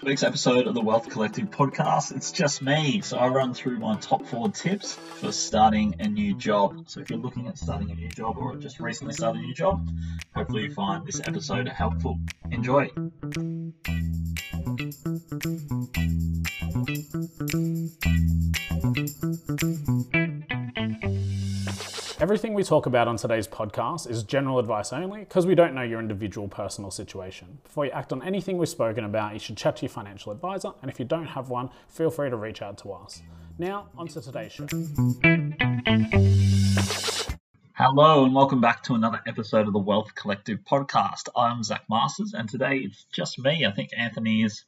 week's episode of the Wealth Collective podcast. It's just me, so I run through my top 4 tips for starting a new job. So if you're looking at starting a new job or just recently started a new job, hopefully you find this episode helpful. Enjoy. Everything we talk about on today's podcast is general advice only because we don't know your individual personal situation. Before you act on anything we've spoken about, you should chat to your financial advisor, and if you don't have one, feel free to reach out to us. Now, on to today's show. Hello and welcome back to another episode of the Wealth Collective podcast. I'm Zach Masters and today it's just me. I think Anthony is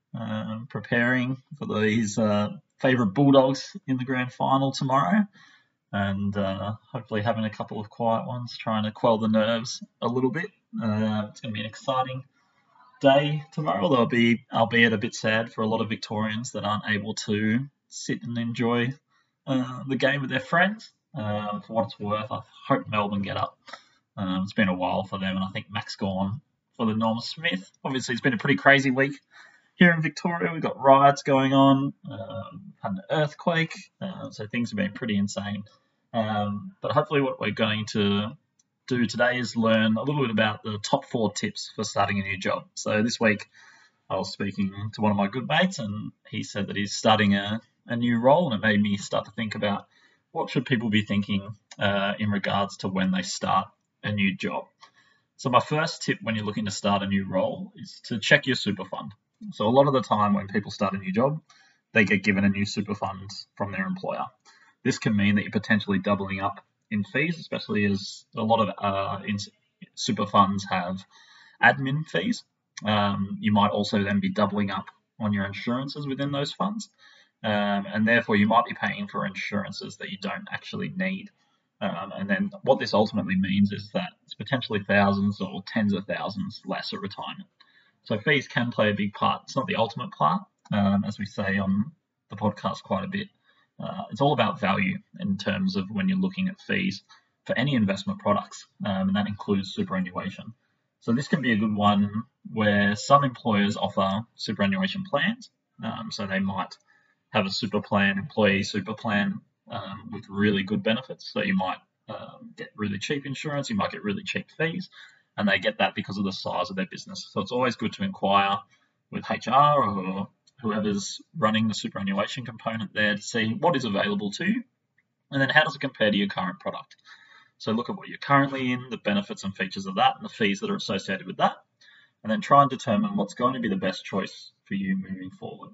preparing for his favourite Bulldogs in the grand final tomorrow. And hopefully having a couple of quiet ones, trying to quell the nerves a little bit. It's going to be an exciting day tomorrow, although albeit a bit sad for a lot of Victorians that aren't able to sit and enjoy the game with their friends. For what it's worth, I hope Melbourne get up. It's been a while for them, and I think Mac's gone for the Norm Smith. Obviously, it's been a pretty crazy week here in Victoria. We've got riots going on, had an earthquake, so things have been pretty insane. But hopefully what we're going to do today is learn a little bit about the top 4 tips for starting a new job. So this week I was speaking to one of my good mates and he said that he's starting a new role, and it made me start to think about what should people be thinking in regards to when they start a new job. So my first tip when you're looking to start a new role is to check your super fund. So a lot of the time when people start a new job, they get given a new super fund from their employer. This can mean that you're potentially doubling up in fees, especially as a lot of super funds have admin fees. You might also then be doubling up on your insurances within those funds, and therefore you might be paying for insurances that you don't actually need. And then what this ultimately means is that it's potentially thousands or tens of thousands less at retirement. So fees can play a big part. It's not the ultimate part, as we say on the podcast quite a bit. It's all about value in terms of when you're looking at fees for any investment products, and that includes superannuation. So this can be a good one where some employers offer superannuation plans. So they might have a super plan, employee super plan with really good benefits. So you might get really cheap insurance, you might get really cheap fees, and they get that because of the size of their business. So it's always good to inquire with HR or whoever's running the superannuation component there to see what is available to you, and then how does it compare to your current product. So look at what you're currently in, the benefits and features of that, and the fees that are associated with that, and then try and determine what's going to be the best choice for you moving forward.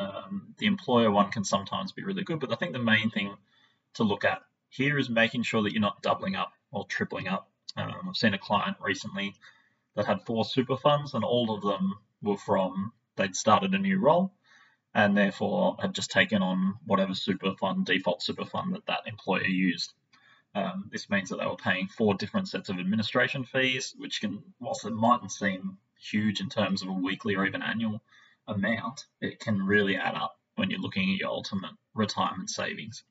The employer one can sometimes be really good, but I think the main thing to look at here is making sure that you're not doubling up or tripling up. I've seen a client recently that had 4 super funds, and all of them were they'd started a new role and therefore had just taken on whatever default super fund that employer used. This means that they were paying 4 different sets of administration fees, which can, whilst it mightn't seem huge in terms of a weekly or even annual amount, it can really add up when you're looking at your ultimate retirement savings.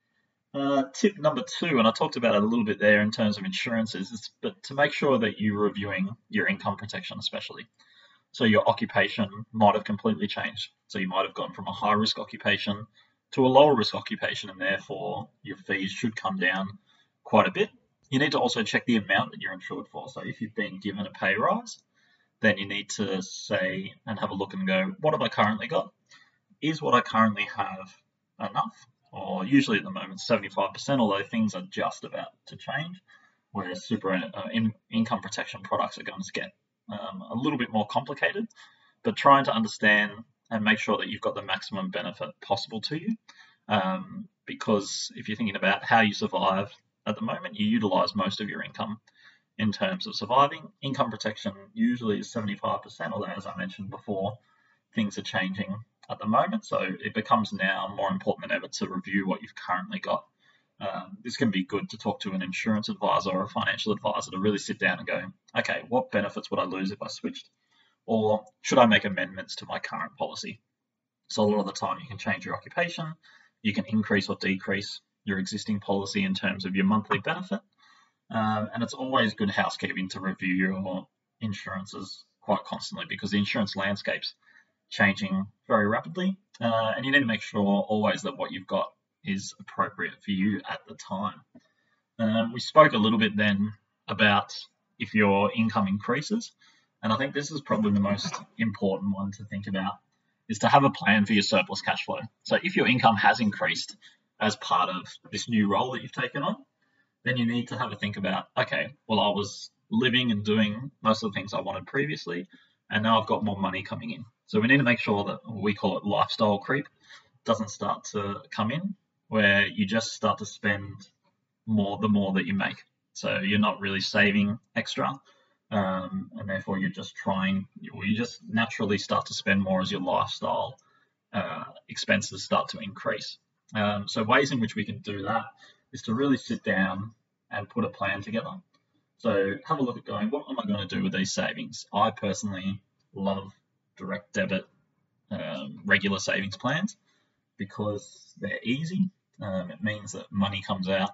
Tip number 2, and I talked about it a little bit there in terms of insurances, but to make sure that you're reviewing your income protection especially. So your occupation might have completely changed. So you might have gone from a high-risk occupation to a lower-risk occupation, and therefore your fees should come down quite a bit. You need to also check the amount that you're insured for. So if you've been given a pay rise, then you need to say and have a look and go, what have I currently got? Is what I currently have enough? Or usually at the moment 75%, although things are just about to change, whereas income protection products are going to get a little bit more complicated, but trying to understand and make sure that you've got the maximum benefit possible to you. Because if you're thinking about how you survive at the moment, you utilize most of your income in terms of surviving. Income protection usually is 75%, although as I mentioned before, things are changing at the moment. So it becomes now more important than ever to review what you've currently got. This can be good to talk to an insurance advisor or a financial advisor to really sit down and go, okay, what benefits would I lose if I switched? Or should I make amendments to my current policy? So a lot of the time you can change your occupation, you can increase or decrease your existing policy in terms of your monthly benefit. And it's always good housekeeping to review your insurances quite constantly because the insurance landscape's changing very rapidly, and you need to make sure always that what you've got is appropriate for you at the time. We spoke a little bit then about if your income increases, and I think this is probably the most important one to think about, is to have a plan for your surplus cash flow. So if your income has increased as part of this new role that you've taken on, then you need to have a think about, okay, well, I was living and doing most of the things I wanted previously, and now I've got more money coming in. So we need to make sure that, we call it lifestyle creep, doesn't start to come in, where you just start to spend more the more that you make. So you're not really saving extra, and therefore you just naturally start to spend more as your lifestyle expenses start to increase. So ways in which we can do that is to really sit down and put a plan together. So have a look at going, what am I going to do with these savings? I personally love direct debit regular savings plans because they're easy. It means that money comes out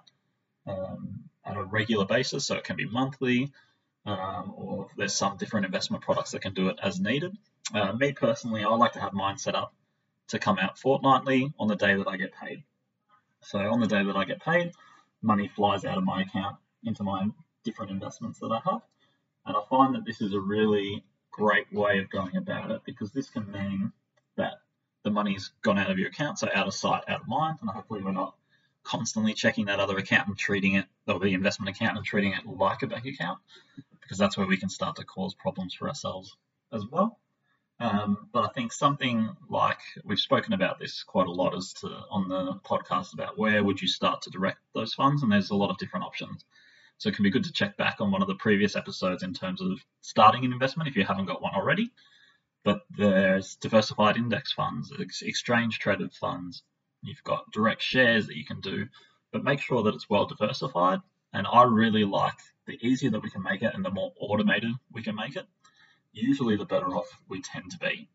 at a regular basis, so it can be monthly, or there's some different investment products that can do it as needed. Me personally, I like to have mine set up to come out fortnightly on the day that I get paid. So on the day that I get paid, money flies out of my account into my different investments that I have. And I find that this is a really great way of going about it, because this can mean that the money's gone out of your account, so out of sight, out of mind, and hopefully we're not constantly checking that other account and treating it, or the investment account, and treating it like a bank account, because that's where we can start to cause problems for ourselves as well. But I think something like, we've spoken about this quite a lot on the podcast about where would you start to direct those funds, and there's a lot of different options. So it can be good to check back on one of the previous episodes in terms of starting an investment if you haven't got one already. But there's diversified index funds, exchange traded funds, you've got direct shares that you can do, but make sure that it's well diversified. And I really like the easier that we can make it and the more automated we can make it, usually the better off we tend to be.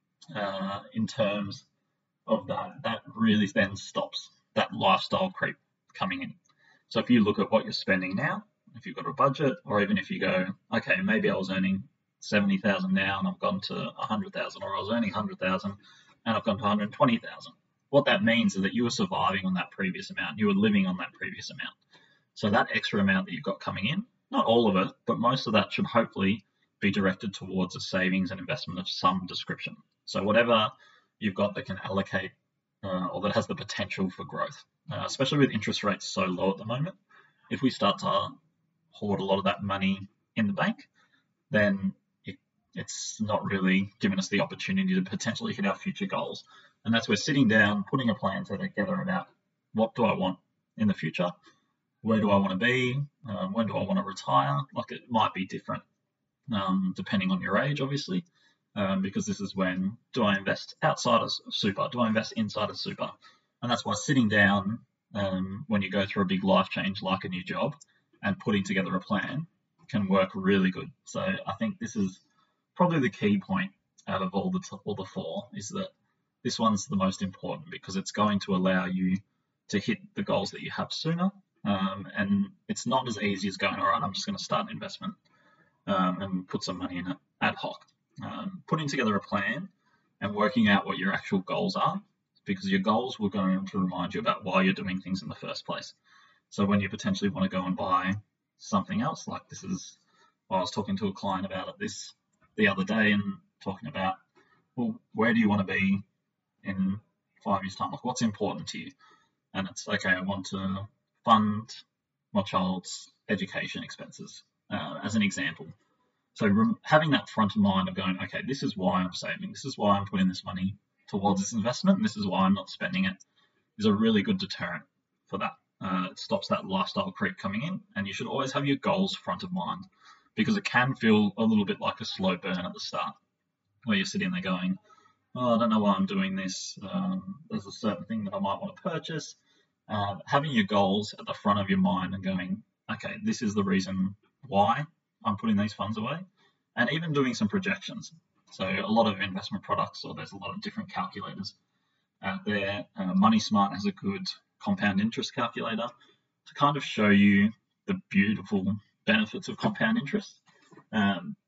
In terms of that really then stops that lifestyle creep coming in. So if you look at what you're spending now, if you've got a budget, or even if you go, okay, maybe I was earning 70,000 now and I've gone to 100,000, or I was earning 100,000 and I've gone to 120,000. What that means is that you were surviving on that previous amount. You were living on that previous amount. So that extra amount that you've got coming in, not all of it, but most of that should hopefully be directed towards a savings and investment of some description. So whatever you've got that can allocate or that has the potential for growth, especially with interest rates so low at the moment. If we start to hoard a lot of that money in the bank, then it's not really giving us the opportunity to potentially hit our future goals. And that's where sitting down, putting a plan together about what do I want in the future, where do I want to be, when do I want to retire. Like, it might be different depending on your age, obviously, because this is when, do I invest outside of super? Do I invest inside of super? And that's why sitting down when you go through a big life change like a new job and putting together a plan can work really good. So I think this is probably the key point out of all the four, is that this one's the most important, because it's going to allow you to hit the goals that you have sooner. And it's not as easy as going, all right, I'm just going to start an investment and put some money in it ad hoc. Putting together a plan and working out what your actual goals are, because your goals will going to remind you about why you're doing things in the first place. So when you potentially want to go and buy something else, like this is, I was talking to a client about this the other day and talking about, well, where do you want to be in 5 years' time? Like, what's important to you? And it's, okay, I want to fund my child's education expenses, as an example. So having that front of mind of going, okay, this is why I'm saving, this is why I'm putting this money towards this investment, and this is why I'm not spending it, is a really good deterrent for that. It stops that lifestyle creep coming in, and you should always have your goals front of mind, because it can feel a little bit like a slow burn at the start, where you're sitting there going, oh, I don't know why I'm doing this. There's a certain thing that I might want to purchase. Having your goals at the front of your mind and going, okay, this is the reason why I'm putting these funds away, and even doing some projections. So a lot of investment products, or there's a lot of different calculators out there. Money Smart has a good compound interest calculator to kind of show you the beautiful benefits of compound interest.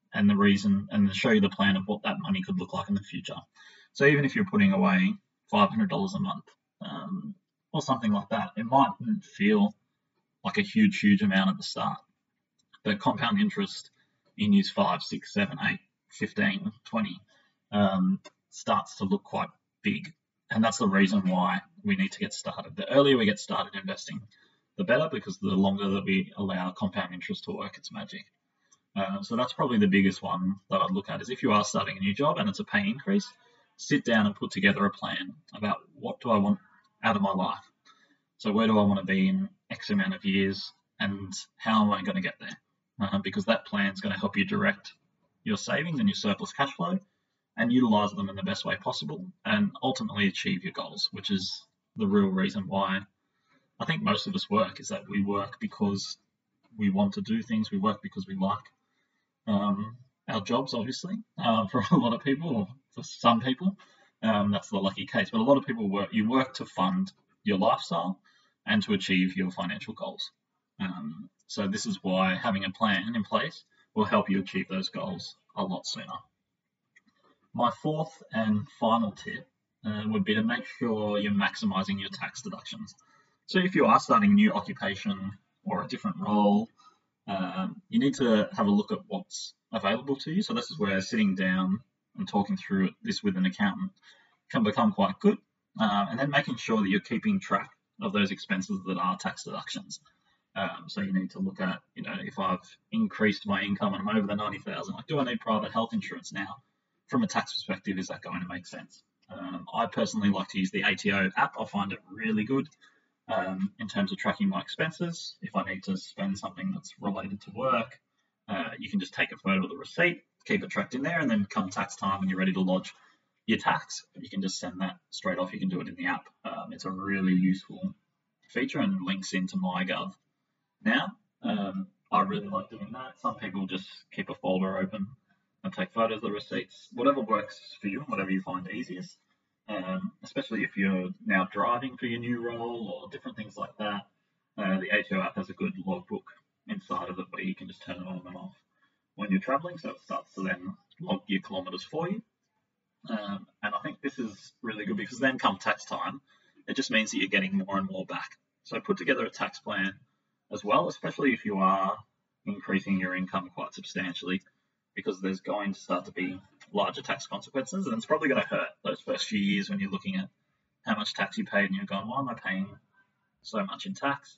and the reason, and to show you the plan of what that money could look like in the future. So even if you're putting away $500 a month or something like that, it mightn't feel like a huge amount at the start. But compound interest in years 5, 6, 7, 8, 15, 20 starts to look quite big. And that's the reason why we need to get started. The earlier we get started investing, the better, because the longer that we allow compound interest to work its magic. So that's probably the biggest one that I'd look at, is if you are starting a new job and it's a pay increase, sit down and put together a plan about what do I want out of my life. So where do I want to be in X amount of years, and how am I going to get there? Because that plan is going to help you direct your savings and your surplus cash flow and utilize them in the best way possible and ultimately achieve your goals, which is the real reason why I think most of us work, is that we work because we want to do things. We work because we like our jobs, obviously, for a lot of people, or for some people. That's the lucky case. But a lot of people work to fund your lifestyle and to achieve your financial goals. So this is why having a plan in place will help you achieve those goals a lot sooner. My fourth and final tip would be to make sure you're maximizing your tax deductions. So if you are starting a new occupation or a different role, you need to have a look at what's available to you. So this is where sitting down and talking through this with an accountant can become quite good. And then making sure that you're keeping track of those expenses that are tax deductions. So you need to look at, if I've increased my income and I'm over the 90,000, like, do I need private health insurance now? From a tax perspective, is that going to make sense? I personally like to use the ATO app. I find it really good in terms of tracking my expenses. If I need to spend something that's related to work, you can just take a photo of the receipt, keep it tracked in there, and then come tax time and you're ready to lodge your tax, you can just send that straight off. You can do it in the app. It's a really useful feature and links into MyGov now. I really like doing that. Some people just keep a folder open and take photos of the receipts, whatever works for you, whatever you find easiest, especially if you're now driving for your new role or different things like that. The ATO app has a good logbook inside of it where you can just turn it on and off when you're traveling, so it starts to then log your kilometers for you. And I think this is really good, because then come tax time, it just means that you're getting more and more back. So put together a tax plan as well, especially if you are increasing your income quite substantially, because there's going to start to be larger tax consequences, and it's probably going to hurt those first few years when you're looking at how much tax you paid and you're going, why am I paying so much in tax?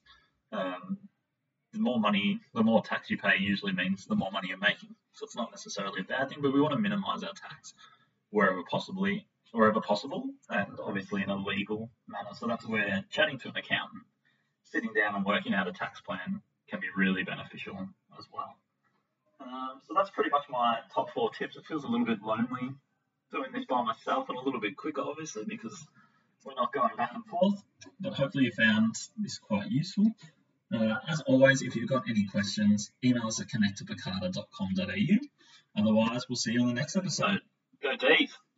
The more tax you pay usually means the more money you're making. So it's not necessarily a bad thing, but we want to minimize our tax wherever possible, and obviously in a legal manner. So that's where chatting to an accountant, sitting down and working out a tax plan can be really beneficial as well. So that's pretty much my top 4 tips. It feels a little bit lonely doing this by myself, and a little bit quicker, obviously, because we're not going back and forth, but hopefully you found this quite useful. As always, if you've got any questions, email us at connect@picada.com.au. Otherwise, we'll see you on the next episode. Go Dave!